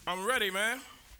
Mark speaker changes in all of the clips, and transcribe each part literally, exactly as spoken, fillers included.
Speaker 1: I'm ready, man.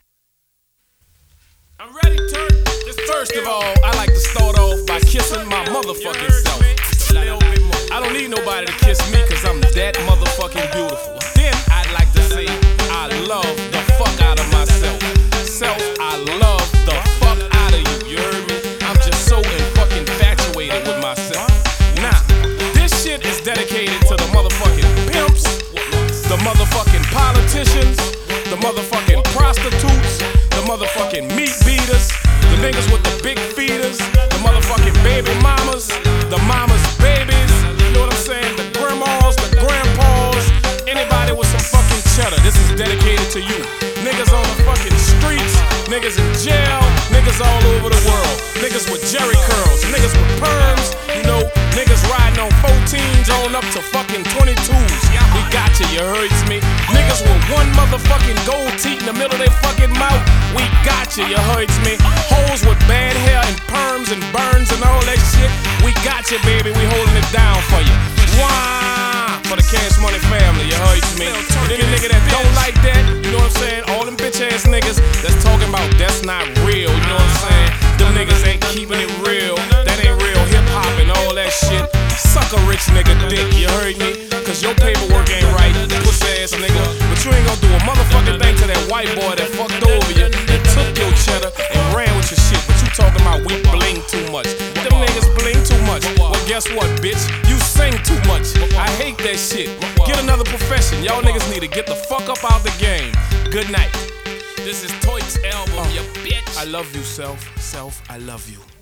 Speaker 1: I'm ready, Turk. Just First of all, I like to start off by kissing my motherfucking self. I don't need nobody to kiss me, cause I'm that motherfucking beautiful. Then I'd like to say, I love the fuck out of myself. Self, I love the fuck out of you, you heard me? I'm just so fucking infatuated with myself. Now, this shit is dedicated to the motherfucking pimps, the motherfucking politicians, the motherfucking prostitutes, the motherfucking meat beaters, the niggas with the big feeders, the motherfucking baby mamas, the mamas' babies, you know what I'm saying? The grandmas, the grandpas, anybody with some fucking cheddar. This is dedicated to you. Niggas on the fucking streets, niggas in jail, niggas all over the world, niggas with jerry curls, niggas with perms, you know, niggas riding on fourteens on up to fucking twenty-twos. We got you, you heard me? Niggas with one motherfucking gold teeth in the middle of their fucking mouth. We got you, you heard me? Hoes with bad hair and perms and burns and all that shit. We got you, baby, we holding it down for you. Wah! For the Cash Money family, you heard me? And any nigga that don't like that, you know what I'm saying? All them bitch ass niggas that's talking about that's not real, you know what I'm saying? Them niggas ain't keeping it real. That ain't real hip hop and all that shit. Suck a rich nigga dick, you heard me? Cause your paperwork ain't right, pussy ass nigga. But you ain't gonna do a motherfucking thing to that white boy that fucked over you and took your cheddar and ran with your shit. But you talking about we bling too much. Them niggas bling too much. Well, guess what, bitch? You sing too much. I hate that shit. Get another profession. Y'all niggas need to get the fuck up out the game. Good night. This is Toyk's album, uh, you bitch. I love you, self. Self, I love you.